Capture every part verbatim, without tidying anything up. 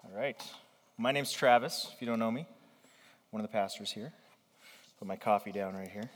All right. My name's Travis, if you don't know me. One of the pastors here. Put my coffee down right here.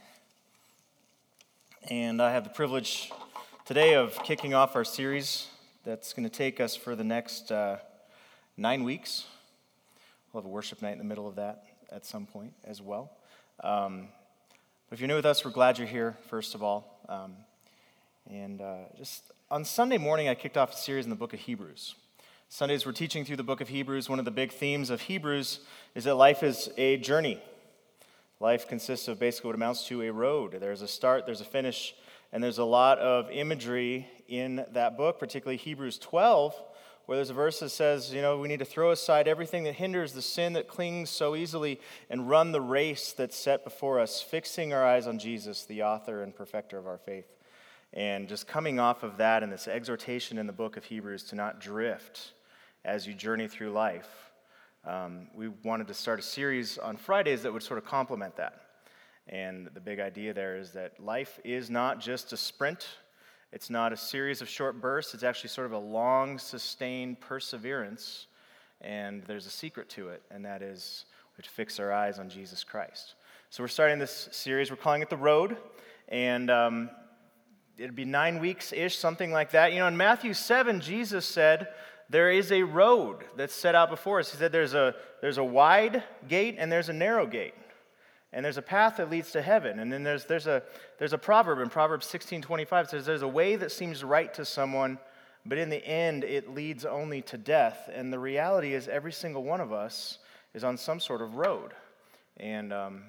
And I have the privilege today of kicking off our series that's going to take us for the next uh, nine weeks. We'll have a worship night in the middle of that at some point as well. Um, but if you're new with us, we're glad you're here, first of all. Um, and uh, just on Sunday morning, I kicked off a series in the book of Hebrews. Sundays, we're teaching through the book of Hebrews. One of the big themes of Hebrews is that life is a journey. Life consists of basically what amounts to a road. There's a start, there's a finish, and there's a lot of imagery in that book, particularly Hebrews twelve, where there's a verse that says, you know, we need to throw aside everything that hinders the sin that clings so easily and run the race that's set before us, fixing our eyes on Jesus, the author and perfecter of our faith. And just coming off of that and this exhortation in the book of Hebrews to not drift as you journey through life, um, we wanted to start a series on Fridays that would sort of complement that. And the big idea there is that life is not just a sprint. It's not a series of short bursts. It's actually sort of a long, sustained perseverance. And there's a secret to it, and that is we have to fix our eyes on Jesus Christ. So we're starting this series. We're calling it The Road. And um, it'd be nine weeks-ish, something like that. You know, in Matthew seven, Jesus said, there is a road that's set out before us. He said there's a there's a wide gate and there's a narrow gate. And there's a path that leads to heaven. And then there's there's a there's a proverb in Proverbs sixteen twenty-five. It says there's a way that seems right to someone, but in the end it leads only to death. And the reality is every single one of us is on some sort of road. And um,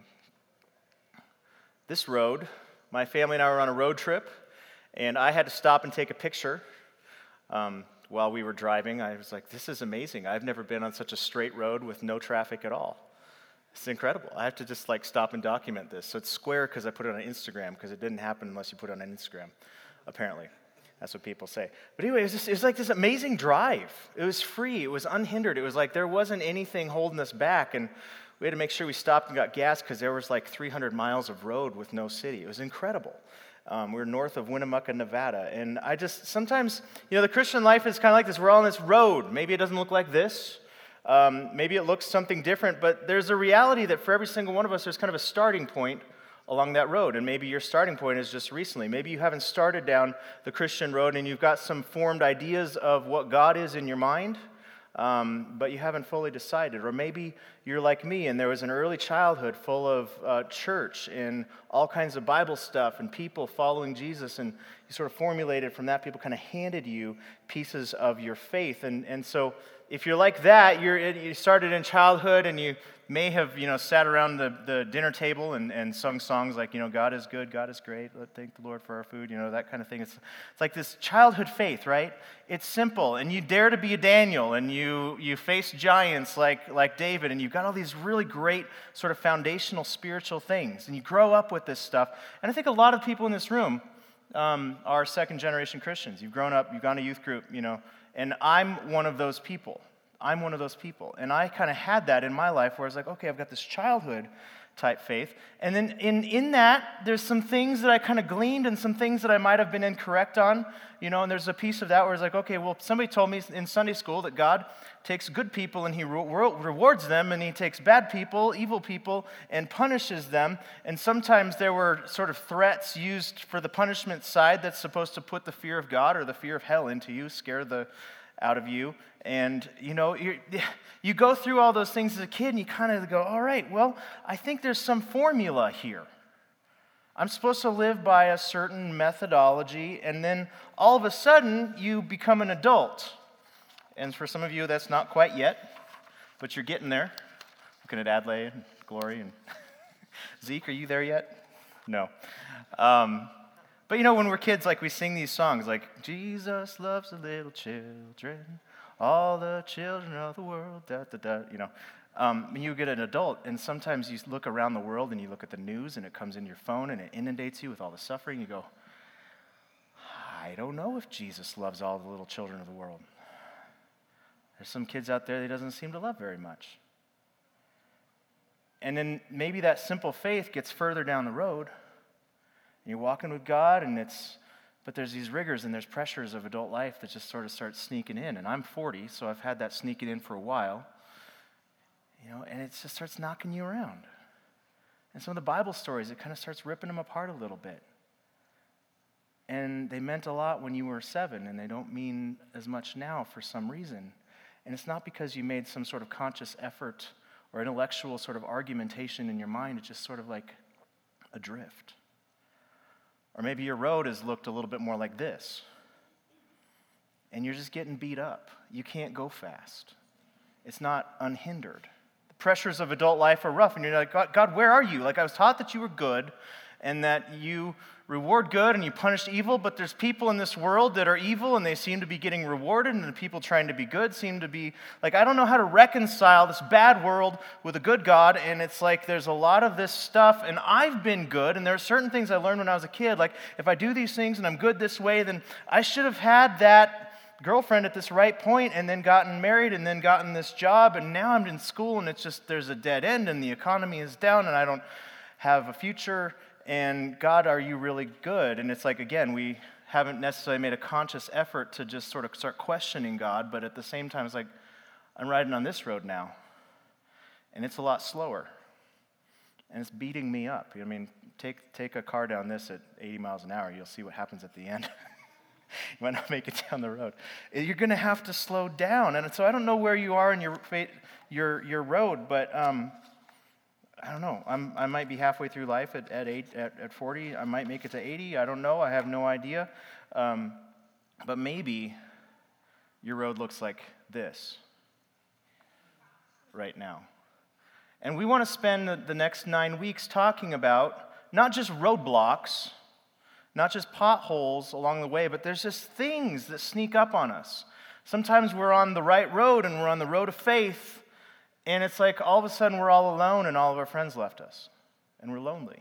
this road, my family and I were on a road trip, and I had to stop and take a picture. Um, While we were driving, I was like, this is amazing. I've never been on such a straight road with no traffic at all. It's incredible. I have to just like stop and document this. So it's square because I put it on Instagram, because it didn't happen unless you put it on Instagram, apparently. That's what people say. But anyway, it was, just, it was like this amazing drive. It was free. It was unhindered. It was like there wasn't anything holding us back. And we had to make sure we stopped and got gas because there was like three hundred miles of road with no city. It was incredible. Um, we're north of Winnemucca, Nevada, and I just, sometimes, you know, the Christian life is kind of like this. We're all on this road. Maybe it doesn't look like this. Um, maybe it looks something different, but there's a reality that for every single one of us, there's kind of a starting point along that road, and maybe your starting point is just recently. Maybe you haven't started down the Christian road, and you've got some formed ideas of what God is in your mind, Um, but you haven't fully decided. Or maybe you're like me and there was an early childhood full of uh, church and all kinds of Bible stuff and people following Jesus, and you sort of formulated from that. People kind of handed you pieces of your faith. And, and so if you're like that, you're, you started in childhood and you may have, you know, sat around the, the dinner table and, and sung songs like, you know, God is good, God is great, let's thank the Lord for our food, you know, that kind of thing. It's, it's like this childhood faith, right? It's simple, and you dare to be a Daniel, and you you face giants like, like David, and you've got all these really great sort of foundational spiritual things, and you grow up with this stuff. And I think a lot of people in this room um, are second-generation Christians. You've grown up, you've gone to youth group, you know, and I'm one of those people. I'm one of those people. And I kind of had that in my life where I was like, okay, I've got this childhood type faith. And then in, in that, there's some things that I kind of gleaned and some things that I might have been incorrect on, you know, and there's a piece of that where it's like, okay, well, somebody told me in Sunday school that God takes good people and he re- rewards them, and he takes bad people, evil people, and punishes them. And sometimes there were sort of threats used for the punishment side that's supposed to put the fear of God or the fear of hell into you, scare the out of you. And, you know, you you go through all those things as a kid, and you kind of go, all right, well, I think there's some formula here. I'm supposed to live by a certain methodology, and then all of a sudden, you become an adult. And for some of you, that's not quite yet, but you're getting there. Looking at Adlai and Glory and Zeke, are you there yet? No. Um, But, you know, when we're kids, like, we sing these songs, like, Jesus loves the little children, all the children of the world, da, da, da, you know. Um, when you get an adult, and sometimes you look around the world and you look at the news and it comes in your phone and it inundates you with all the suffering, you go, I don't know if Jesus loves all the little children of the world. There's some kids out there that he doesn't seem to love very much. And then maybe that simple faith gets further down the road, and you're walking with God, and it's But there's these rigors and there's pressures of adult life that just sort of start sneaking in. And I'm forty, so I've had that sneaking in for a while. You know, and it just starts knocking you around. And some of the Bible stories, it kind of starts ripping them apart a little bit. And they meant a lot when you were seven, and they don't mean as much now for some reason. And it's not because you made some sort of conscious effort or intellectual sort of argumentation in your mind. It's just sort of like adrift. Or maybe your road has looked a little bit more like this. And you're just getting beat up. You can't go fast. It's not unhindered. The pressures of adult life are rough. And you're like, God, God, where are you? Like, I was taught that you were good and that you reward good and you punish evil, but there's people in this world that are evil and they seem to be getting rewarded, and the people trying to be good seem to be, like, I don't know how to reconcile this bad world with a good God, and it's like there's a lot of this stuff, and I've been good, and there are certain things I learned when I was a kid, like if I do these things and I'm good this way, then I should have had that girlfriend at this right point and then gotten married and then gotten this job, and now I'm in school and it's just, there's a dead end and the economy is down and I don't have a future. And God, are you really good? And it's like, again, we haven't necessarily made a conscious effort to just sort of start questioning God, but at the same time, it's like, I'm riding on this road now, and it's a lot slower, and it's beating me up. I mean, take take a car down this at eighty miles an hour, you'll see what happens at the end. You might not make it down the road. You're going to have to slow down, and so I don't know where you are in your your your road, but um, I don't know. I'm, I might be halfway through life at at, eight, at at forty. I might make it to eighty. I don't know. I have no idea. Um, but maybe your road looks like this right now. And we want to spend the, the next nine weeks talking about not just roadblocks, not just potholes along the way, but there's just things that sneak up on us. Sometimes we're on the right road and we're on the road of faith, and it's like all of a sudden we're all alone and all of our friends left us, and we're lonely.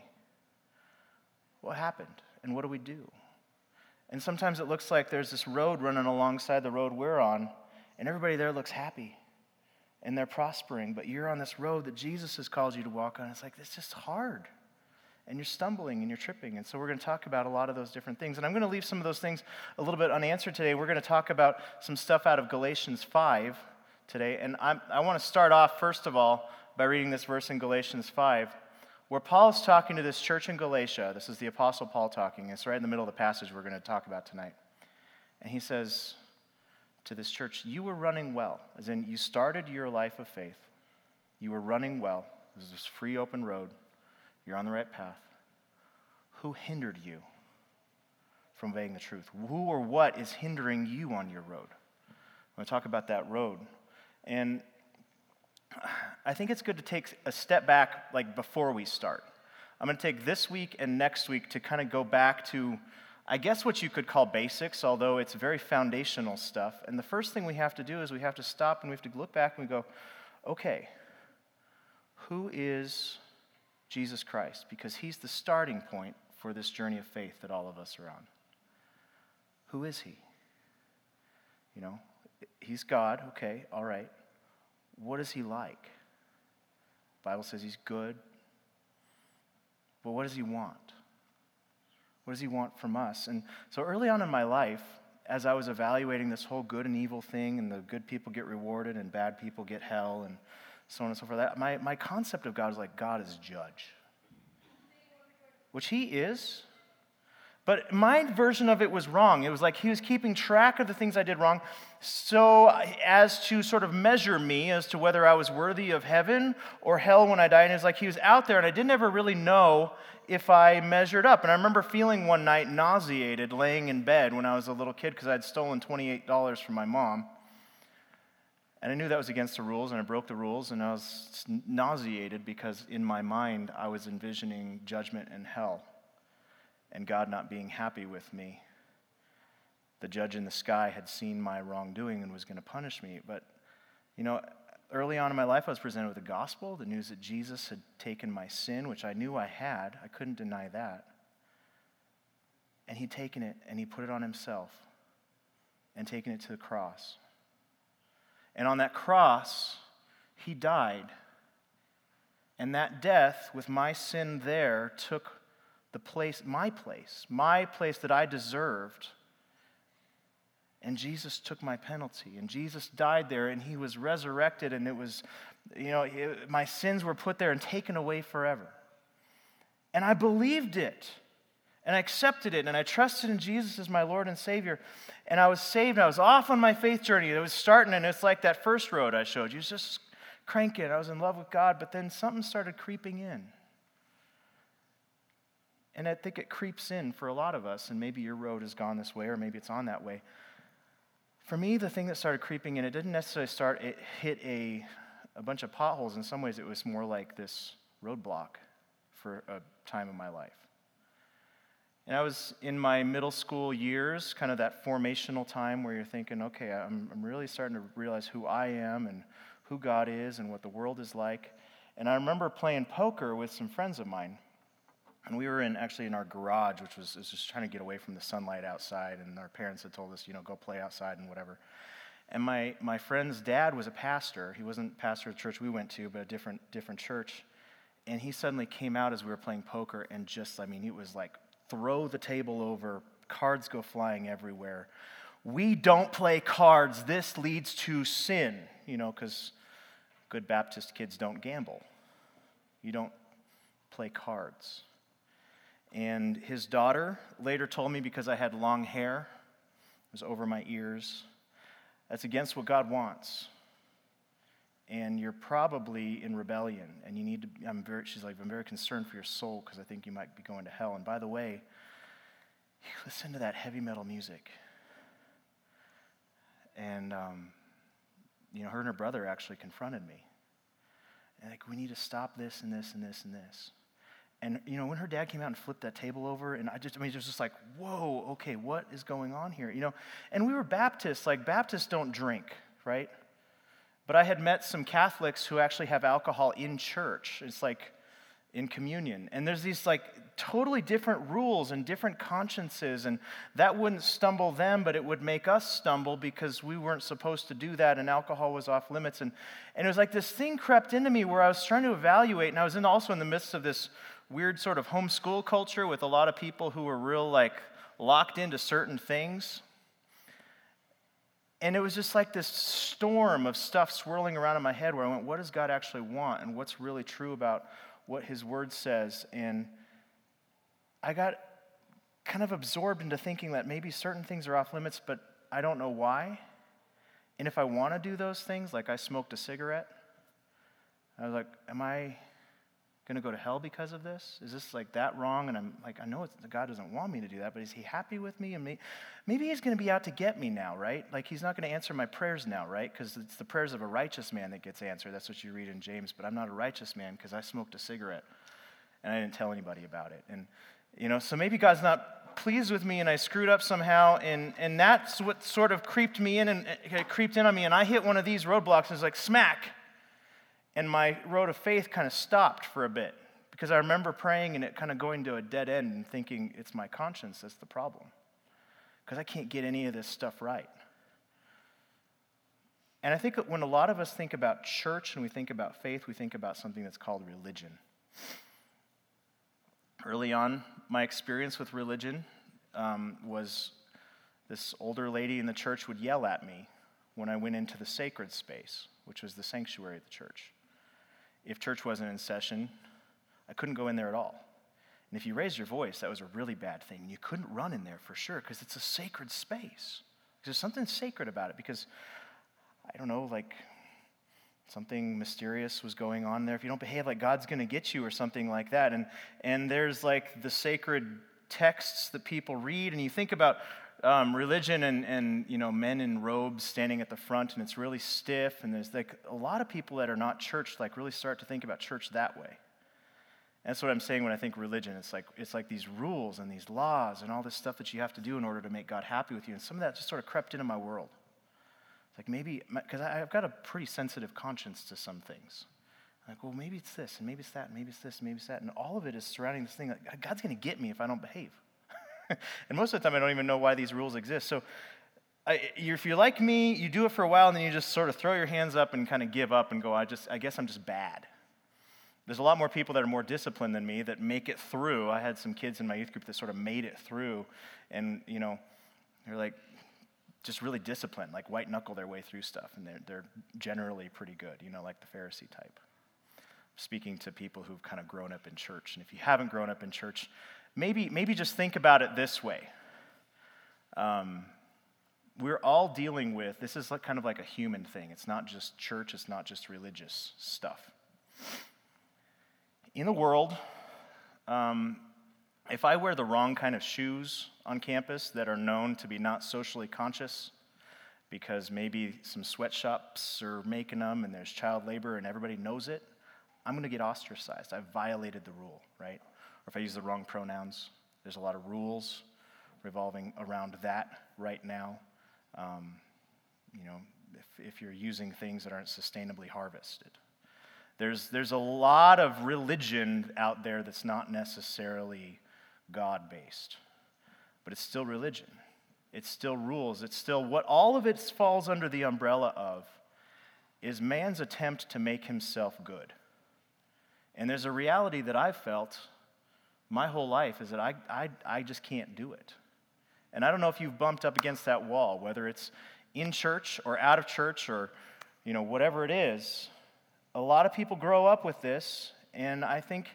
What happened? And what do we do? And sometimes it looks like there's this road running alongside the road we're on, and everybody there looks happy, and they're prospering, but you're on this road that Jesus has called you to walk on. It's like, it's just hard. And you're stumbling and you're tripping. And so we're going to talk about a lot of those different things. And I'm going to leave some of those things a little bit unanswered today. We're going to talk about some stuff out of Galatians five today. And I'm, I want to start off, first of all, by reading this verse in Galatians five, where Paul is talking to this church in Galatia. This is the Apostle Paul talking. It's right in the middle of the passage we're going to talk about tonight. And he says to this church, you were running well, as in you started your life of faith. You were running well. This is this free, open road. You're on the right path. Who hindered you from obeying the truth? Who or what is hindering you on your road? I'm going to talk about that road. And I think it's good to take a step back, like before we start. I'm going to take this week and next week to kind of go back to, I guess, what you could call basics, although it's very foundational stuff. And the first thing we have to do is we have to stop and we have to look back and we go, okay, who is Jesus Christ? Because he's the starting point for this journey of faith that all of us are on. Who is he? You know, he's God, okay, all right. What is he like? The Bible says he's good. But what does he want? What does he want from us? And so early on in my life, as I was evaluating this whole good and evil thing, and the good people get rewarded and bad people get hell, and so on and so forth, that, my, my concept of God is like God is judge. Which he is. But my version of it was wrong. It was like he was keeping track of the things I did wrong so as to sort of measure me as to whether I was worthy of heaven or hell when I died. And it was like he was out there, and I didn't ever really know if I measured up. And I remember feeling one night nauseated laying in bed when I was a little kid because I'd stolen twenty-eight dollars from my mom. And I knew that was against the rules, and I broke the rules, and I was nauseated because in my mind I was envisioning judgment and hell and God not being happy with me. The judge in the sky had seen my wrongdoing and was going to punish me. But, you know, early on in my life I was presented with the gospel, the news that Jesus had taken my sin, which I knew I had. I couldn't deny that. And he'd taken it and he put it on himself and taken it to the cross. And on that cross, he died. And that death, with my sin there, took the place, my place, my place that I deserved. And Jesus took my penalty, and Jesus died there, and he was resurrected, and it was, you know, it, my sins were put there and taken away forever. And I believed it, and I accepted it, and I trusted in Jesus as my Lord and Savior, and I was saved, and I was off on my faith journey. It was starting, and it's like that first road I showed you. It was just cranking. I was in love with God, but then something started creeping in. And I think it creeps in for a lot of us, and maybe your road has gone this way, or maybe it's on that way. For me, the thing that started creeping in, it didn't necessarily start, it hit a, a bunch of potholes. In some ways, it was more like this roadblock for a time in my life. And I was in my middle school years, kind of that formational time where you're thinking, okay, I'm, I'm really starting to realize who I am and who God is and what the world is like. And I remember playing poker with some friends of mine. And we were in actually in our garage, which was, was just trying to get away from the sunlight outside. And our parents had told us, you know, go play outside and whatever. And my, my friend's dad was a pastor. He wasn't pastor of the church we went to, but a different different church. And he suddenly came out as we were playing poker and just, I mean, it was like, throw the table over, cards go flying everywhere. We don't play cards. This leads to sin, you know, because good Baptist kids don't gamble. You don't play cards. And his daughter later told me, because I had long hair, it was over my ears, that's against what God wants. And you're probably in rebellion, and you need to, I'm very, she's like, I'm very concerned for your soul because I think you might be going to hell. And by the way, listen to that heavy metal music. And, um, you know, her and her brother actually confronted me. And like, we need to stop this and this and this and this. And, you know, when her dad came out and flipped that table over, and I just, I mean, it was just like, whoa, okay, what is going on here? You know, and we were Baptists. Like, Baptists don't drink, right? But I had met some Catholics who actually have alcohol in church. It's like in communion. And there's these, like, totally different rules and different consciences, and that wouldn't stumble them, but it would make us stumble because we weren't supposed to do that, and alcohol was off limits. And, and it was like this thing crept into me where I was trying to evaluate, and I was in also in the midst of this weird sort of homeschool culture with a lot of people who were real, like, locked into certain things. And it was just like this storm of stuff swirling around in my head where I went, what does God actually want? And what's really true about what his word says? And I got kind of absorbed into thinking that maybe certain things are off limits, but I don't know why. And if I want to do those things, like I smoked a cigarette, I was like, am I going to go to hell because of this? Is this like that wrong? And I'm like, I know it's, God doesn't want me to do that, but is he happy with me? And may, maybe he's going to be out to get me now, right? Like he's not going to answer my prayers now, right? Because it's the prayers of a righteous man that gets answered. That's what you read in James. But I'm not a righteous man because I smoked a cigarette and I didn't tell anybody about it. And, you know, so maybe God's not pleased with me and I screwed up somehow. And, and that's what sort of creeped me in and it creeped in on me. And I hit one of these roadblocks and it was like smack. And my road of faith kind of stopped for a bit because I remember praying and it kind of going to a dead end and thinking it's my conscience that's the problem because I can't get any of this stuff right. And I think when a lot of us think about church and we think about faith, we think about something that's called religion. Early on, my experience with religion um, was this older lady in the church would yell at me when I went into the sacred space, which was the sanctuary of the church. If church wasn't in session, I couldn't go in there at all. And if you raised your voice, that was a really bad thing. You couldn't run in there for sure because it's a sacred space. There's something sacred about it because, I don't know, like something mysterious was going on there. If you don't behave, like God's going to get you or something like that. And, and there's like the sacred texts that people read, and you think about Um, religion and, and, you know, men in robes standing at the front, and it's really stiff, and there's like a lot of people that are not church, like really start to think about church that way. And that's what I'm saying when I think religion. It's like it's like these rules and these laws and all this stuff that you have to do in order to make God happy with you, and some of that just sort of crept into my world. It's like maybe, because I've got a pretty sensitive conscience to some things. Like, well, maybe it's this, and maybe it's that, and maybe it's this, and maybe it's that, and all of it is surrounding this thing. Like, God's going to get me if I don't behave. And most of the time, I don't even know why these rules exist. So I, if you're like me, you do it for a while, and then you just sort of throw your hands up and kind of give up and go, I just, I guess I'm just bad. There's a lot more people that are more disciplined than me that make it through. I had some kids in my youth group that sort of made it through, and, you know, they're like just really disciplined, like white knuckle their way through stuff, and they're, they're generally pretty good, you know, like the Pharisee type. Speaking to people who've kind of grown up in church. And if you haven't grown up in church, maybe maybe just think about it this way. Um, we're all dealing with, this is like kind of like a human thing. It's not just church, it's not just religious stuff. In the world, um, if I wear the wrong kind of shoes on campus that are known to be not socially conscious, because maybe some sweatshops are making them and there's child labor and everybody knows it, I'm going to get ostracized. I've violated the rule, right? Or if I use the wrong pronouns, there's a lot of rules revolving around that right now. Um, you know, if, if you're using things that aren't sustainably harvested. There's, there's a lot of religion out there that's not necessarily God-based, but it's still religion. It's still rules. It's still what all of it falls under the umbrella of is man's attempt to make himself good. And there's a reality that I've felt my whole life is that I, I, I just can't do it. And I don't know if you've bumped up against that wall, whether it's in church or out of church or, you know, whatever it is. A lot of people grow up with this, and I think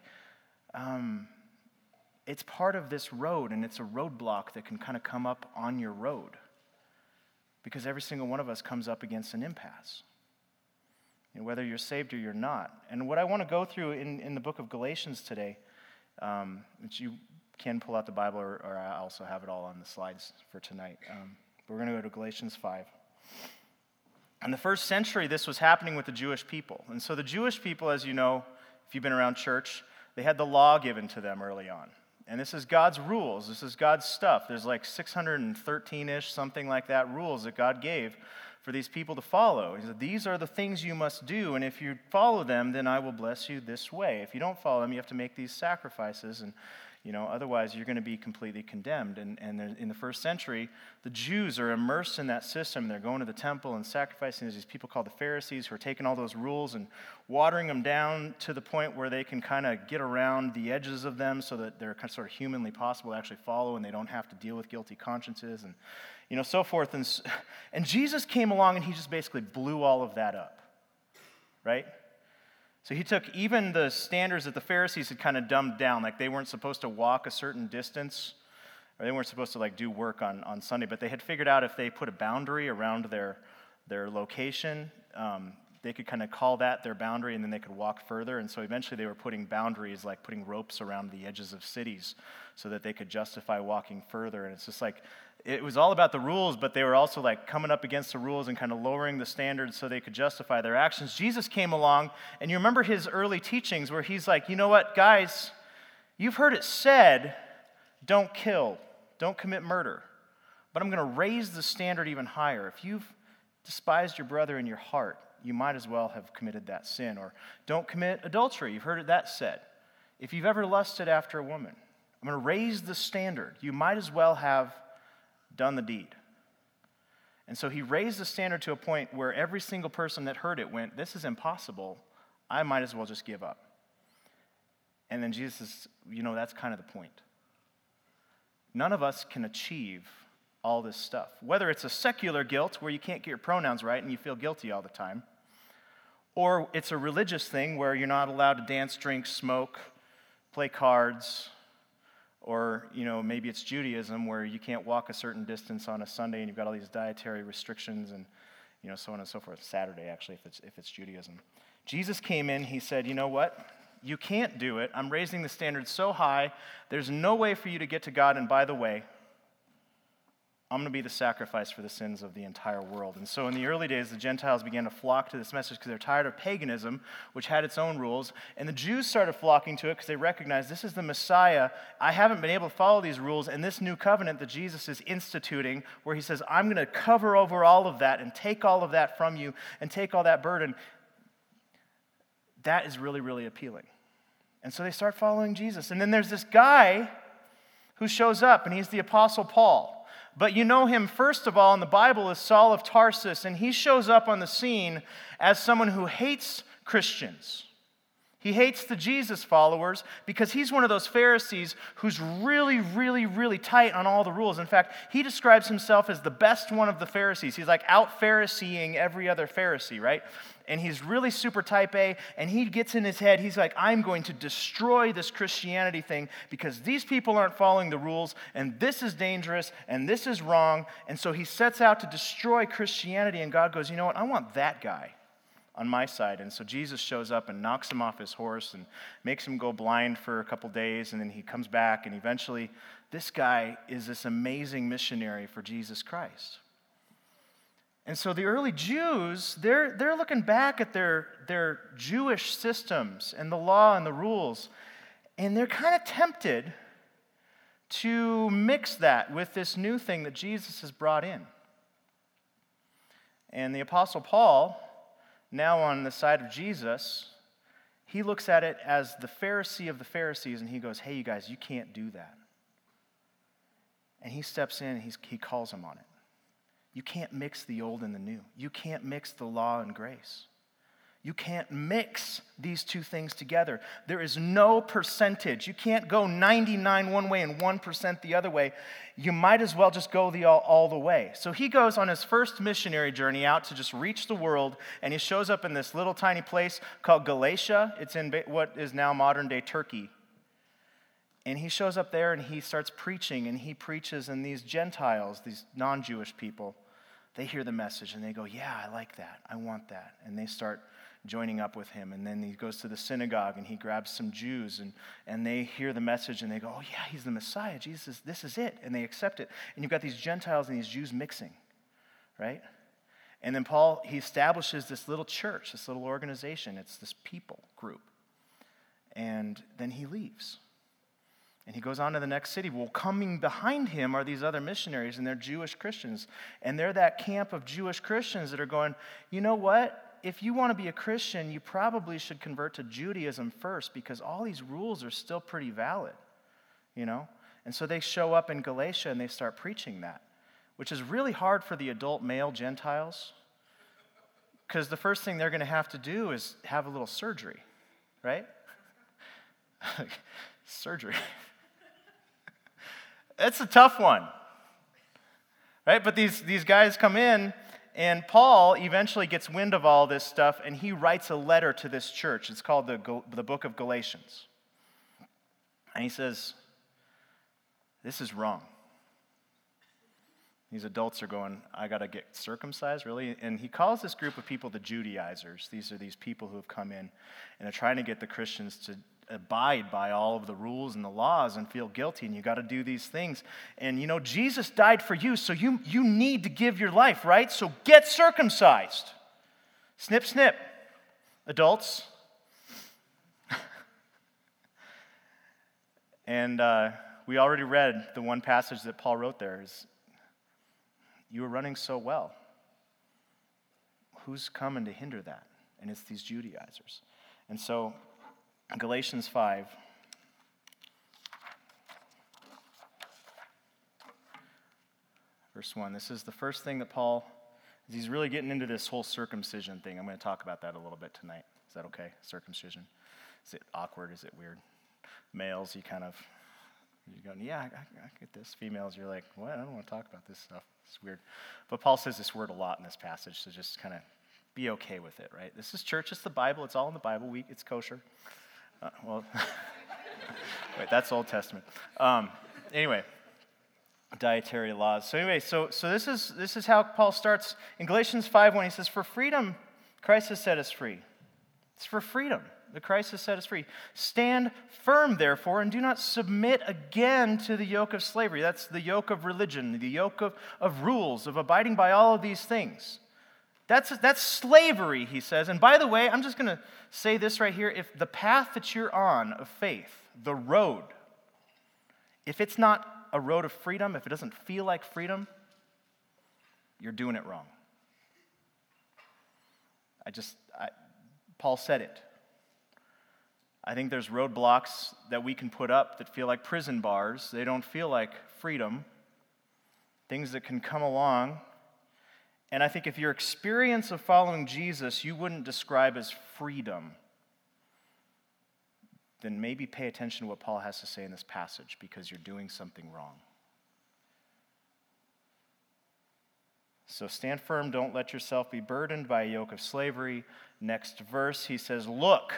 um, it's part of this road, and it's a roadblock that can kind of come up on your road because every single one of us comes up against an impasse. You know, whether you're saved or you're not. And what I want to go through in, in the book of Galatians today, um, which you can pull out the Bible, or, or I also have it all on the slides for tonight. Um, but we're going to go to Galatians five. In the first century, this was happening with the Jewish people. And so the Jewish people, as you know, if you've been around church, they had the law given to them early on. And this is God's rules. This is God's stuff. There's like six hundred thirteen-ish, something like that, rules that God gave for these people to follow. He said, these are the things you must do, and if you follow them, then I will bless you this way. If you don't follow them, you have to make these sacrifices, and you know, otherwise you're going to be completely condemned. And, and in the first century, the Jews are immersed in that system. They're going to the temple and sacrificing. There's these people called the Pharisees who are taking all those rules and watering them down to the point where they can kind of get around the edges of them so that they're kind of sort of humanly possible to actually follow, and they don't have to deal with guilty consciences and, you know, so forth. And, and Jesus came along and he just basically blew all of that up, right? So he took even the standards that the Pharisees had kind of dumbed down, like they weren't supposed to walk a certain distance, or they weren't supposed to like do work on, on Sunday, but they had figured out if they put a boundary around their, their location, um, they could kind of call that their boundary, and then they could walk further. And so eventually they were putting boundaries, like putting ropes around the edges of cities so that they could justify walking further. And it's just like, it was all about the rules, but they were also like coming up against the rules and kind of lowering the standards so they could justify their actions. Jesus came along, and you remember his early teachings where he's like, you know what, guys, you've heard it said, don't kill, don't commit murder. But I'm going to raise the standard even higher. If you've despised your brother in your heart, you might as well have committed that sin. Or don't commit adultery. You've heard that said. If you've ever lusted after a woman, I'm going to raise the standard. You might as well have done the deed. And so he raised the standard to a point where every single person that heard it went, this is impossible. I might as well just give up. And then Jesus is, you know, that's kind of the point. None of us can achieve all this stuff. Whether it's a secular guilt where you can't get your pronouns right and you feel guilty all the time, or it's a religious thing where you're not allowed to dance, drink, smoke, play cards, or, you know, maybe it's Judaism where you can't walk a certain distance on a Sunday and you've got all these dietary restrictions and, you know, so on and so forth. Saturday, actually, if it's if it's Judaism. Jesus came in, he said, you know what? You can't do it. I'm raising the standard so high, there's no way for you to get to God, and by the way, I'm going to be the sacrifice for the sins of the entire world. And so in the early days, the Gentiles began to flock to this message because they're tired of paganism, which had its own rules. And the Jews started flocking to it because they recognized this is the Messiah. I haven't been able to follow these rules. And this new covenant that Jesus is instituting, where he says, I'm going to cover over all of that and take all of that from you and take all that burden, that is really, really appealing. And so they start following Jesus. And then there's this guy who shows up, and he's the Apostle Paul. But you know him, first of all, in the Bible as Saul of Tarsus, and he shows up on the scene as someone who hates Christians. He hates the Jesus followers because he's one of those Pharisees who's really, really, really tight on all the rules. In fact, he describes himself as the best one of the Pharisees. He's like out-Phariseeing every other Pharisee, right? And he's really super type A, and he gets in his head, he's like, I'm going to destroy this Christianity thing because these people aren't following the rules, and this is dangerous, and this is wrong. And so he sets out to destroy Christianity, and God goes, you know what, I want that guy on my side. And so Jesus shows up and knocks him off his horse and makes him go blind for a couple days, and then he comes back, and eventually this guy is this amazing missionary for Jesus Christ. And so the early Jews, they're, they're looking back at their, their Jewish systems and the law and the rules, and they're kind of tempted to mix that with this new thing that Jesus has brought in. And the Apostle Paul, now on the side of Jesus, he looks at it as the Pharisee of the Pharisees, and he goes, hey, you guys, you can't do that. And he steps in and he's, he calls them on it. You can't mix the old and the new. You can't mix the law and grace. You can't mix these two things together. There is no percentage. You can't go ninety-nine one way and one percent the other way. You might as well just go the all, all the way. So he goes on his first missionary journey out to just reach the world, and he shows up in this little tiny place called Galatia. It's in what is now modern-day Turkey. And he shows up there and he starts preaching, and he preaches, and these Gentiles, these non-Jewish people, they hear the message and they go, yeah, I like that. I want that. And they start joining up with him. And then he goes to the synagogue and he grabs some Jews, and, and they hear the message and they go, oh yeah, he's the Messiah. Jesus, this is it. And they accept it. And you've got these Gentiles and these Jews mixing, right? And then Paul, he establishes this little church, this little organization. It's this people group. And then he leaves. And he goes on to the next city. Well, coming behind him are these other missionaries, and they're Jewish Christians. And they're that camp of Jewish Christians that are going, you know what? If you want to be a Christian, you probably should convert to Judaism first, because all these rules are still pretty valid, you know? And so they show up in Galatia and they start preaching that, which is really hard for the adult male Gentiles, because the first thing they're going to have to do is have a little surgery, right? Surgery. It's a tough one, right? But these, these guys come in, and Paul eventually gets wind of all this stuff, and he writes a letter to this church. It's called the, the Book of Galatians. And he says, this is wrong. These adults are going, I got to get circumcised, really? And he calls this group of people the Judaizers. These are these people who have come in and are trying to get the Christians to abide by all of the rules and the laws and feel guilty, and you got to do these things. And you know, Jesus died for you, so you, you need to give your life, right? So get circumcised. Snip, snip. Adults. and uh, we already read the one passage that Paul wrote there is, you were running so well. Who's coming to hinder that? And it's these Judaizers. And so Galatians five, verse one. This is the first thing that Paul, he's really getting into this whole circumcision thing. I'm going to talk about that a little bit tonight. Is that okay? Circumcision. Is it awkward? Is it weird? Males, you kind of, you're going, yeah, I, I get this. Females, you're like, what? I don't want to talk about this stuff. It's weird. But Paul says this word a lot in this passage, so just kind of be okay with it, right? This is church. It's the Bible. It's all in the Bible. We, it's kosher. Uh, well, wait, that's Old Testament. Um, anyway, dietary laws. So anyway, so so this is this is how Paul starts in Galatians five when he says, "For freedom, Christ has set us free." It's for freedom that Christ has set us free. Stand firm, therefore, and do not submit again to the yoke of slavery. That's the yoke of religion, the yoke of, of rules, of abiding by all of these things. That's, that's slavery, he says. And by the way, I'm just going to say this right here. If the path that you're on of faith, the road, if it's not a road of freedom, if it doesn't feel like freedom, you're doing it wrong. I just, I, Paul said it. I think there's roadblocks that we can put up that feel like prison bars. They don't feel like freedom. Things that can come along. And I think if your experience of following Jesus, you wouldn't describe as freedom. then maybe pay attention to what Paul has to say in this passage, because you're doing something wrong. So stand firm, don't let yourself be burdened by a yoke of slavery. Next verse, he says, look,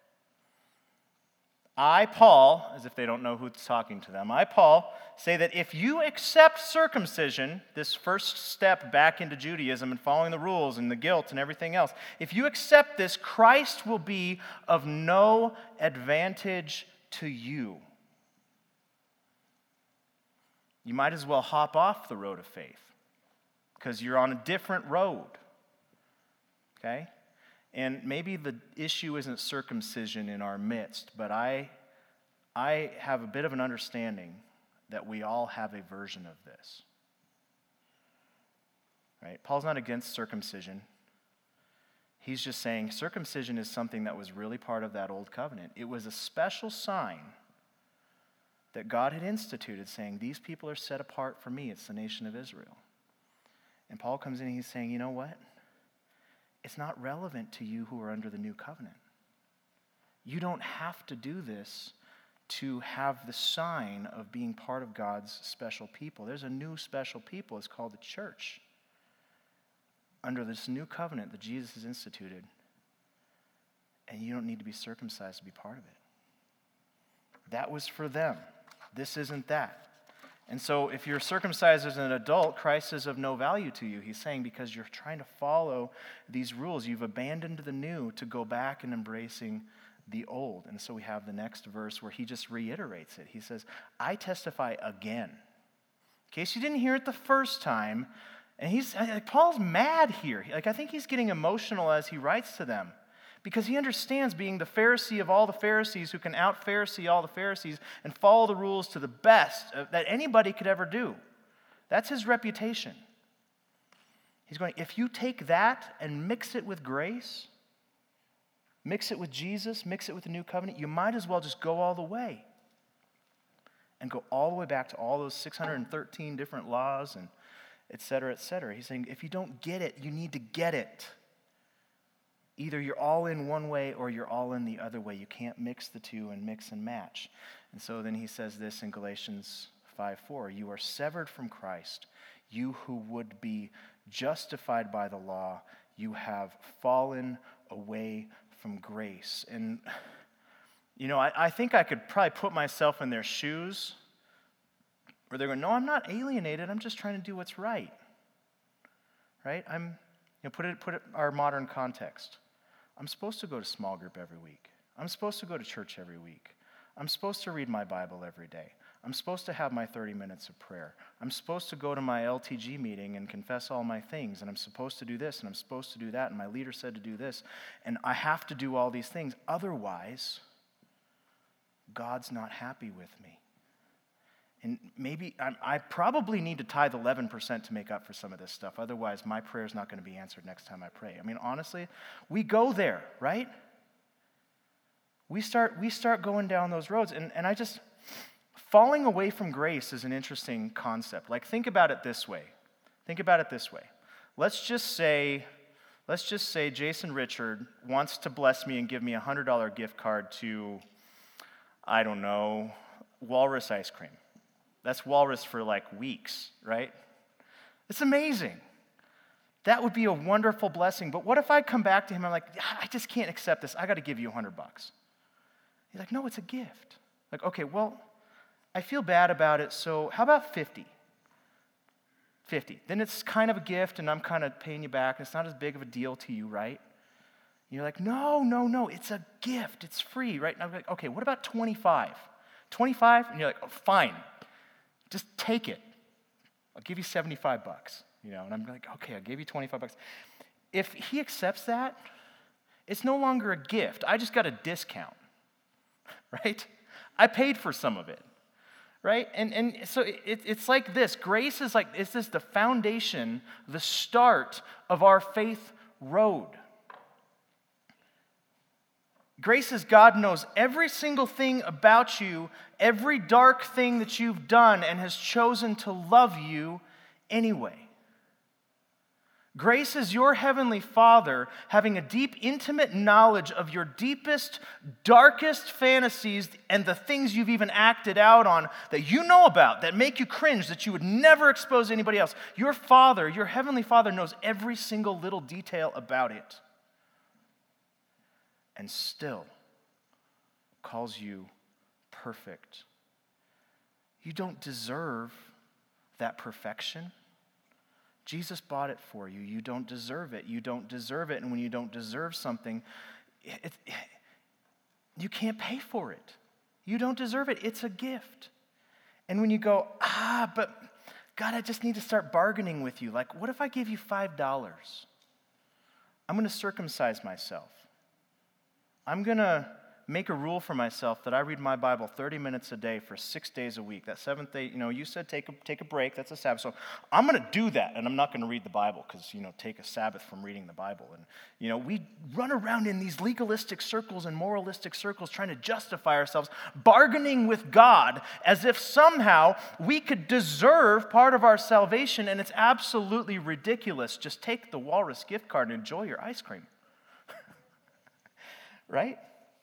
I, Paul, as if they don't know who's talking to them, I, Paul, say that if you accept circumcision, this first step back into Judaism and following the rules and the guilt and everything else, if you accept this, Christ will be of no advantage to you. You might as well hop off the road of faith, because you're on a different road, okay? And maybe the issue isn't circumcision in our midst, but I, I have a bit of an understanding that we all have a version of this, right? Paul's not against circumcision. He's just saying circumcision is something that was really part of that old covenant. It was a special sign that God had instituted, saying, these people are set apart for me. It's the nation of Israel. And Paul comes in and he's saying, you know what? It's not relevant to you who are under the new covenant. You don't have to do this to have the sign of being part of God's special people. There's a new special people. It's called the church. Under this new covenant that Jesus has instituted. And you don't need to be circumcised to be part of it. That was for them. This isn't that. And so if you're circumcised as an adult, Christ is of no value to you. He's saying because you're trying to follow these rules, you've abandoned the new to go back and embracing the old. And so we have the next verse where he just reiterates it. He says, I testify again. In case you didn't hear it the first time, and he's like, Paul's mad here. Like, I think he's getting emotional as he writes to them, because he understands, being the Pharisee of all the Pharisees who can out-Pharisee all the Pharisees and follow the rules to the best that anybody could ever do. That's his reputation. He's going, if you take that and mix it with grace, mix it with Jesus, mix it with the new covenant, you might as well just go all the way. And go all the way back to all those six hundred thirteen different laws and et cetera, et cetera. He's saying, if you don't get it, you need to get it. Either you're all in one way or you're all in the other way. You can't mix the two and mix and match. And so then he says this in Galatians five four, you are severed from Christ. You who would be justified by the law, you have fallen away from grace. And, you know, I, I think I could probably put myself in their shoes, where they're going, no, I'm not alienated. I'm just trying to do what's right. Right? I'm, you know, put it, put it in our modern context. I'm supposed to go to small group every week. I'm supposed to go to church every week. I'm supposed to read my Bible every day. I'm supposed to have my thirty minutes of prayer. I'm supposed to go to my L T G meeting and confess all my things, and I'm supposed to do this, and I'm supposed to do that, and my leader said to do this, and I have to do all these things. Otherwise, God's not happy with me. And maybe, I'm, I probably need to tithe eleven percent to make up for some of this stuff. Otherwise, my prayer is not going to be answered next time I pray. I mean, honestly, we go there, right? We start, we start going down those roads. And, and I just, falling away from grace is an interesting concept. Like, think about it this way. Think about it this way. Let's just say, let's just say Jason Richard wants to bless me and give me a one hundred dollars gift card to, I don't know, Walrus ice cream. That's Walrus for like weeks, right? It's amazing. That would be a wonderful blessing. But what if I come back to him and I'm like, I just can't accept this. I got to give you a hundred bucks. He's like, no, it's a gift. Like, okay, well, I feel bad about it, so how about fifty? fifty. Then it's kind of a gift, and I'm kind of paying you back. It's not as big of a deal to you, right? And you're like, no, no, no, it's a gift. It's free, right? And I'm like, okay, what about twenty-five? twenty-five? And you're like, oh, fine. Just take it. I'll give you seventy-five bucks, you know, and I'm like, okay, I gave you twenty-five bucks. If he accepts that, it's no longer a gift. I just got a discount, right? I paid for some of it, right? And and so it, it's like this. Grace is like, is this the foundation, the start of our faith road. Grace is God knows every single thing about you, every dark thing that you've done, and has chosen to love you anyway. Grace is your heavenly Father having a deep, intimate knowledge of your deepest, darkest fantasies and the things you've even acted out on that you know about, that make you cringe, that you would never expose to anybody else. Your Father, your heavenly Father, knows every single little detail about it and still calls you perfect. You don't deserve that perfection. Jesus bought it for you. You don't deserve it. You don't deserve it. And when you don't deserve something, it, it, you can't pay for it. You don't deserve it. It's a gift. And when you go, ah, but God, I just need to start bargaining with you. Like, what if I give you five dollars? I'm going to circumcise myself. I'm going to make a rule for myself that I read my Bible thirty minutes a day for six days a week. That seventh day, you know, you said take a, take a break. That's a Sabbath. So I'm going to do that, and I'm not going to read the Bible because, you know, take a Sabbath from reading the Bible. And, you know, we run around in these legalistic circles and moralistic circles trying to justify ourselves, bargaining with God as if somehow we could deserve part of our salvation, and it's absolutely ridiculous. Just take the Walrus gift card and enjoy your ice cream. Right?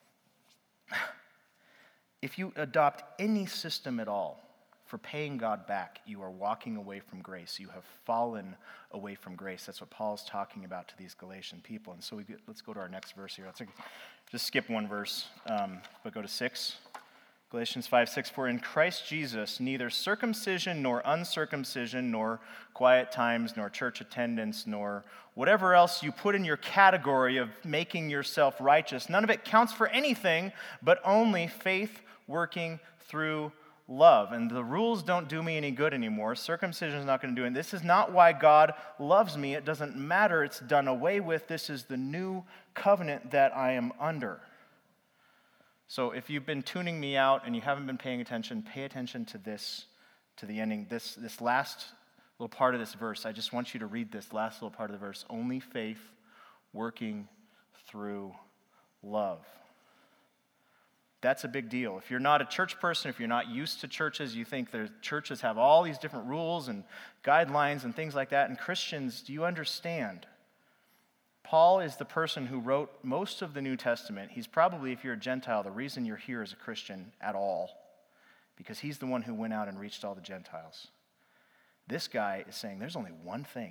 If you adopt any system at all for paying God back, you are walking away from grace. You have fallen away from grace. That's what Paul's talking about to these Galatian people. And so we get, let's go to our next verse here. Let's just skip one verse, um, but go to six. Galatians five, six, for in Christ Jesus, neither circumcision nor uncircumcision, nor quiet times, nor church attendance, nor whatever else you put in your category of making yourself righteous, none of it counts for anything, but only faith working through love. And the rules don't do me any good anymore. Circumcision is not going to do it. This is not why God loves me. It doesn't matter. It's done away with. This is the new covenant that I am under. So if you've been tuning me out and you haven't been paying attention, pay attention to this, to the ending. This, this last little part of this verse, I just want you to read this last little part of the verse. Only faith working through love. That's a big deal. If you're not a church person, if you're not used to churches, you think the churches have all these different rules and guidelines and things like that. And Christians, do you understand? Paul is the person who wrote most of the New Testament. He's probably, if you're a Gentile, the reason you're here as a Christian at all, because he's the one who went out and reached all the Gentiles. This guy is saying there's only one thing,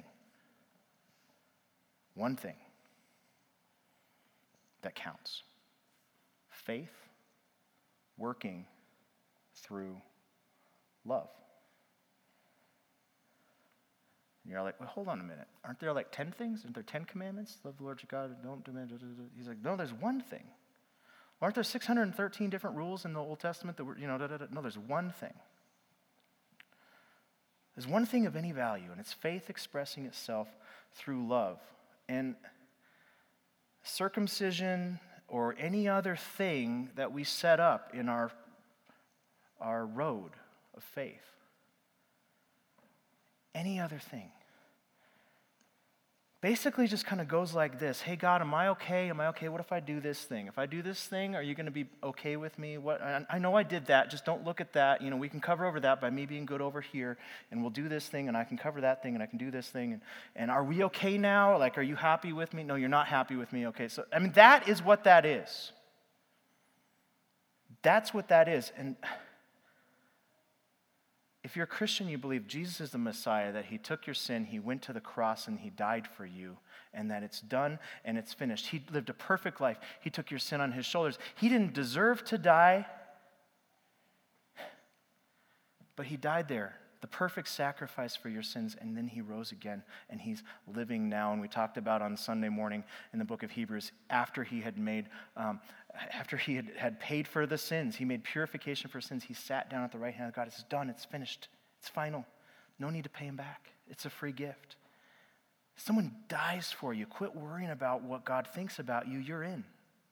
one thing that counts. Faith working through love. And you're like, well, hold on a minute. Aren't there like ten things? Aren't there ten commandments? Love the Lord your God, don't demand. He's like, no, there's one thing. Aren't there six hundred thirteen different rules in the Old Testament that were, you know, da, da, da. No, there's one thing. There's one thing of any value, and it's faith expressing itself through love. And circumcision or any other thing that we set up in our, our road of faith, any other thing, basically just kind of goes like this. Hey, God, am I okay? Am I okay? What if I do this thing? If I do this thing, are you going to be okay with me? What? I, I know I did that. Just don't look at that. You know, we can cover over that by me being good over here, and we'll do this thing, and I can cover that thing, and I can do this thing. And, and are we okay now? Like, are you happy with me? No, you're not happy with me. Okay, so, I mean, that is what that is. That's what that is. And if you're a Christian, you believe Jesus is the Messiah, that he took your sin, he went to the cross, and he died for you, and that it's done and it's finished. He lived a perfect life. He took your sin on his shoulders. He didn't deserve to die, but he died there, the perfect sacrifice for your sins, and then he rose again, and he's living now. And we talked about on Sunday morning in the book of Hebrews, after he had made, um, after he had, had paid for the sins, he made purification for sins, he sat down at the right hand of God. It's done, it's finished, it's final. No need to pay him back. It's a free gift. Someone dies for you. Quit worrying about what God thinks about you. You're in.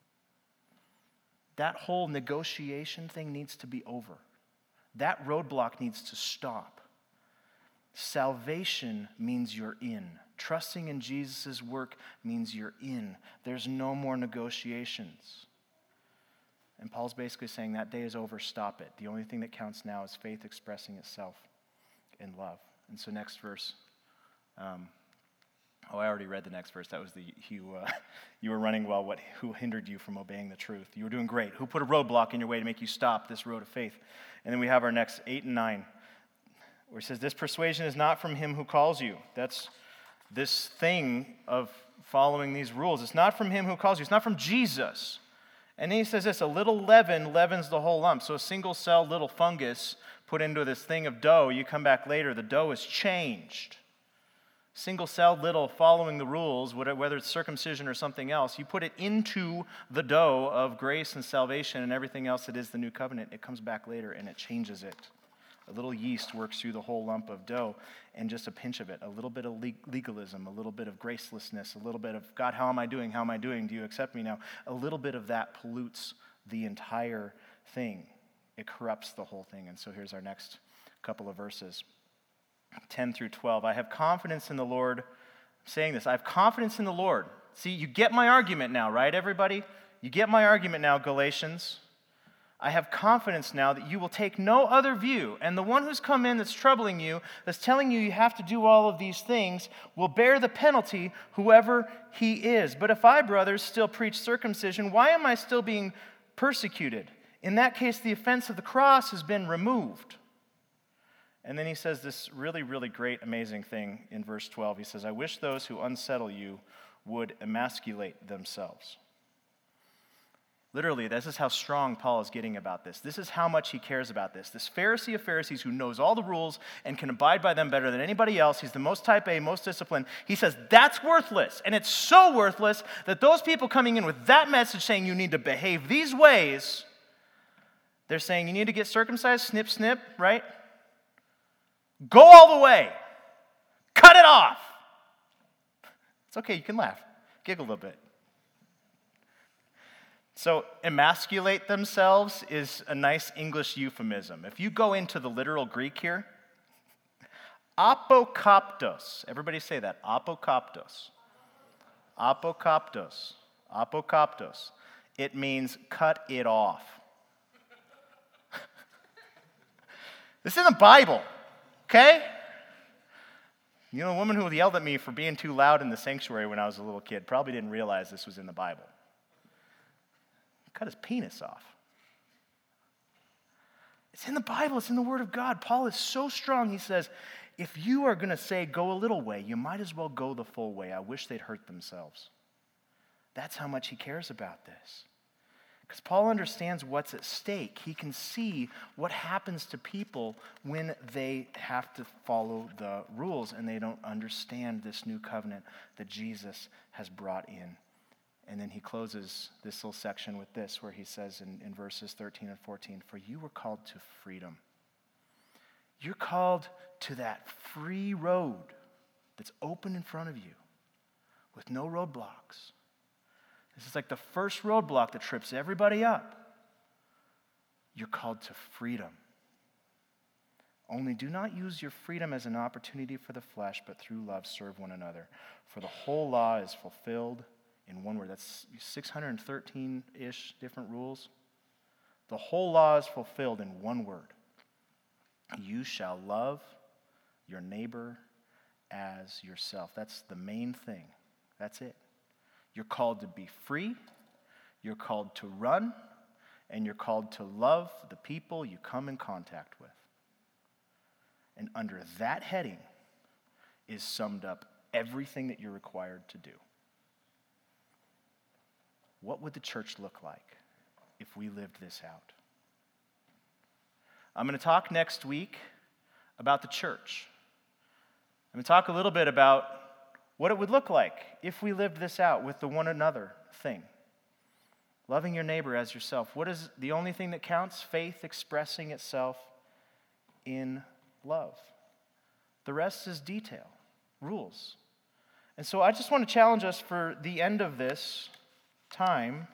That whole negotiation thing needs to be over. That roadblock needs to stop. Salvation means you're in. Trusting in Jesus' work means you're in. There's no more negotiations. And Paul's basically saying that day is over, stop it. The only thing that counts now is faith expressing itself in love. And so next verse, um, Oh, I already read the next verse. That was the, you, uh, you were running well. What, who hindered you from obeying the truth? You were doing great. Who put a roadblock in your way to make you stop this road of faith? And then we have our next eight and nine, where it says, this persuasion is not from him who calls you. That's this thing of following these rules. It's not from him who calls you. It's not from Jesus. And then he says this, a little leaven leavens the whole lump. So a single cell little fungus put into this thing of dough, you come back later, the dough is changed. Single-celled little following the rules, whether it's circumcision or something else, you put it into the dough of grace and salvation and everything else that is the new covenant. It comes back later and it changes it. A little yeast works through the whole lump of dough, and just a pinch of it, a little bit of legalism, a little bit of gracelessness, a little bit of, God, how am I doing? How am I doing? Do you accept me now? A little bit of that pollutes the entire thing. It corrupts the whole thing. And so here's our next couple of verses. ten through twelve. I have confidence in the Lord. I'm saying this. I have confidence in the Lord. See, you get my argument now, right, everybody? You get my argument now, Galatians. I have confidence now that you will take no other view, and the one who's come in that's troubling you, that's telling you you have to do all of these things, will bear the penalty, whoever he is. But if I, brothers, still preach circumcision, why am I still being persecuted? In that case, the offense of the cross has been removed. And then he says this really, really great, amazing thing in verse twelve. He says, I wish those who unsettle you would emasculate themselves. Literally, this is how strong Paul is getting about this. This is how much he cares about this. This Pharisee of Pharisees who knows all the rules and can abide by them better than anybody else. He's the most type A, most disciplined. He says, that's worthless. And it's so worthless that those people coming in with that message saying you need to behave these ways, they're saying you need to get circumcised, snip, snip, right? Go all the way. Cut it off. It's okay, you can laugh. Giggle a little bit. So, emasculate themselves is a nice English euphemism. If you go into the literal Greek here, apokoptos. Everybody say that. Apokoptos. Apokoptos. Apokoptos. It means cut it off. This is the Bible. Okay? You know, a woman who yelled at me for being too loud in the sanctuary when I was a little kid probably didn't realize this was in the Bible. Cut his penis off. It's in the Bible. It's in the Word of God. Paul is so strong. He says, if you are going to say go a little way, you might as well go the full way. I wish they'd hurt themselves. That's how much he cares about this. Because Paul understands what's at stake. He can see what happens to people when they have to follow the rules and they don't understand this new covenant that Jesus has brought in. And then he closes this little section with this, where he says in, in verses thirteen and fourteen, for you were called to freedom. You're called to that free road that's open in front of you with no roadblocks. This is like the first roadblock that trips everybody up. You're called to freedom. Only do not use your freedom as an opportunity for the flesh, but through love serve one another. For the whole law is fulfilled in one word. That's six hundred thirteen-ish different rules. The whole law is fulfilled in one word. You shall love your neighbor as yourself. That's the main thing. That's it. You're called to be free, you're called to run, and you're called to love the people you come in contact with. And under that heading is summed up everything that you're required to do. What would the church look like if we lived this out? I'm going to talk next week about the church. I'm going to talk a little bit about what it would look like if we lived this out with the one another thing. Loving your neighbor as yourself. What is the only thing that counts? Faith expressing itself in love. The rest is detail, rules. And so I just want to challenge us for the end of this time.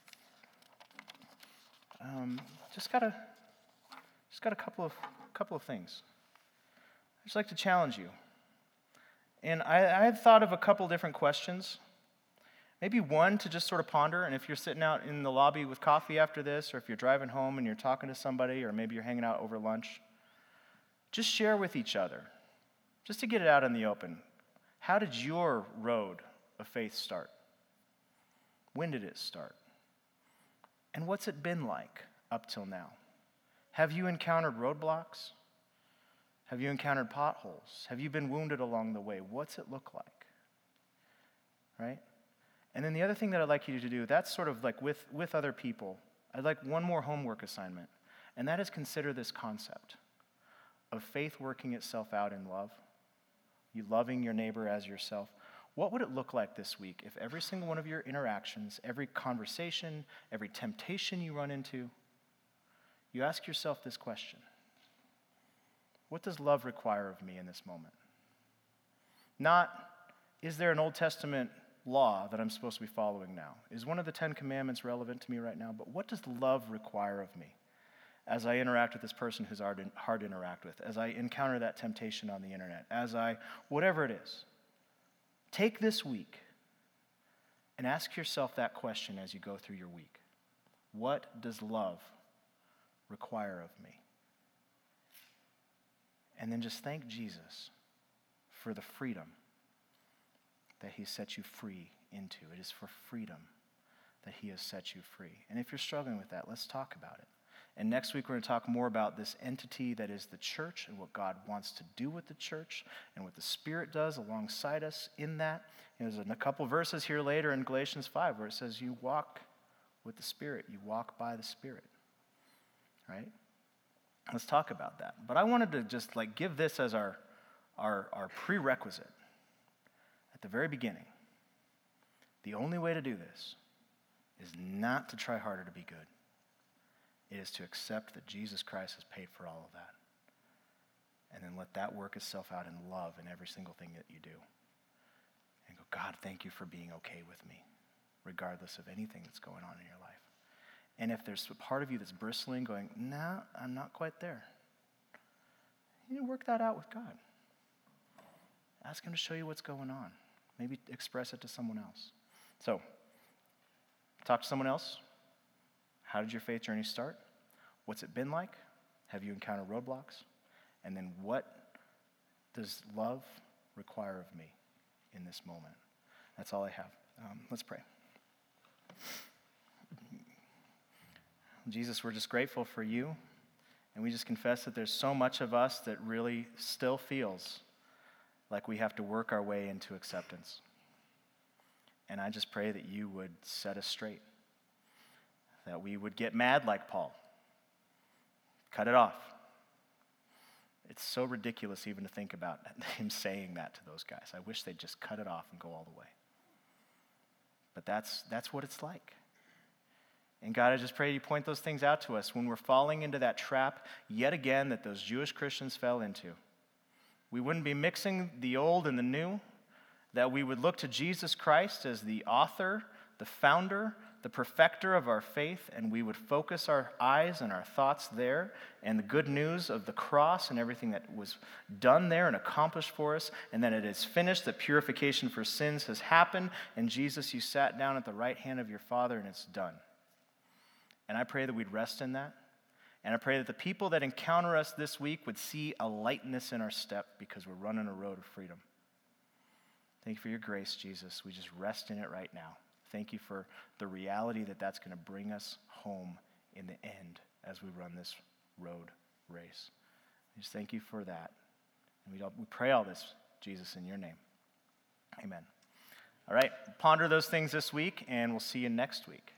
Um, just got a, just got a couple of couple of things. I'd just like to challenge you. And I, I had thought of a couple different questions. Maybe one to just sort of ponder, and if you're sitting out in the lobby with coffee after this, or if you're driving home and you're talking to somebody, or maybe you're hanging out over lunch, just share with each other, just to get it out in the open. How did your road of faith start? When did it start? And what's it been like up till now? Have you encountered roadblocks? Have you encountered potholes? Have you been wounded along the way? What's it look like? Right? And then the other thing that I'd like you to do, that's sort of like with, with other people, I'd like one more homework assignment, and that is consider this concept of faith working itself out in love, you loving your neighbor as yourself. What would it look like this week if every single one of your interactions, every conversation, every temptation you run into, you ask yourself this question: what does love require of me in this moment? Not, is there an Old Testament law that I'm supposed to be following now? Is one of the Ten Commandments relevant to me right now? But what does love require of me as I interact with this person who's hard, hard to interact with, as I encounter that temptation on the internet, as I, whatever it is? Take this week and ask yourself that question as you go through your week. What does love require of me? And then just thank Jesus for the freedom that he set you free into. It is for freedom that he has set you free. And if you're struggling with that, let's talk about it. And next week, we're going to talk more about this entity that is the church and what God wants to do with the church and what the Spirit does alongside us in that. You know, there's a couple verses here later in Galatians five where it says you walk with the Spirit. You walk by the Spirit, right? Let's talk about that. But I wanted to just like give this as our, our, our prerequisite at the very beginning. The only way to do this is not to try harder to be good. It is to accept that Jesus Christ has paid for all of that. And then let that work itself out in love in every single thing that you do. And go, God, thank you for being okay with me, regardless of anything that's going on in your life. And if there's a part of you that's bristling, going, no, nah, I'm not quite there, you need to work that out with God. Ask him to show you what's going on. Maybe express it to someone else. So, talk to someone else. How did your faith journey start? What's it been like? Have you encountered roadblocks? And then what does love require of me in this moment? That's all I have. Um, let's pray. Jesus, we're just grateful for you. And we just confess that there's so much of us that really still feels like we have to work our way into acceptance. And I just pray that you would set us straight. That we would get mad like Paul. Cut it off. It's so ridiculous even to think about him saying that to those guys. I wish they'd just cut it off and go all the way. But that's that's what it's like. And God, I just pray you point those things out to us when we're falling into that trap yet again that those Jewish Christians fell into. We wouldn't be mixing the old and the new, that we would look to Jesus Christ as the author, the founder, the perfecter of our faith, and we would focus our eyes and our thoughts there and the good news of the cross and everything that was done there and accomplished for us, and that it is finished, that purification for sins has happened, and Jesus, you sat down at the right hand of your Father, and it's done. And I pray that we'd rest in that, and I pray that the people that encounter us this week would see a lightness in our step because we're running a road of freedom. Thank you for your grace, Jesus. We just rest in it right now. Thank you for the reality that that's going to bring us home in the end as we run this road race. We just thank you for that. And we, we pray all this, Jesus, in your name. Amen. All right, ponder those things this week, and we'll see you next week.